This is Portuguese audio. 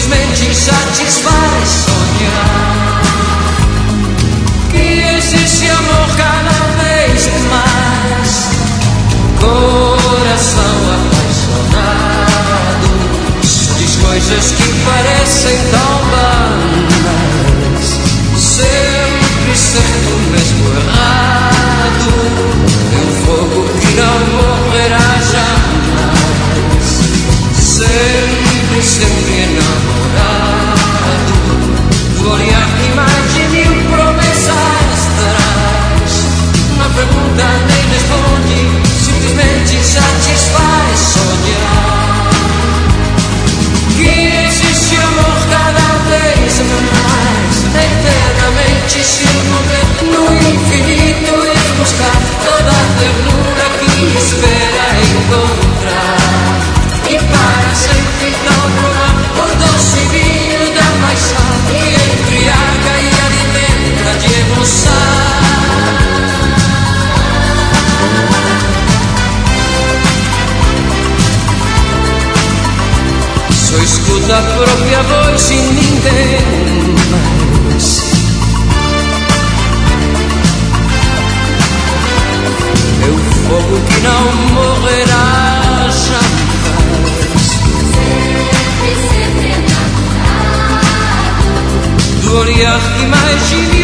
simplesmente satisfaz sonhar que existe amor cada vez mais. Coração apaixonado diz coisas que parecem tão banais, sempre sendo mesmo errado. É um fogo que não morrerá jamais, sempre enamorado do olhar que mais de 1000 promessas traz. Uma pergunta nem responde, simplesmente satisfaz sonhar que existe amor cada vez mais, eternamente se mover no infinito e buscar toda a ternura que espera encontrar, e para sempre não provar o doce vinho da paixão que embriaga e alimenta de emoção. Só escuta a própria voz e ninguém mais. É o fogo que não morrerá jamais, sempre enamorado do olhar que mais de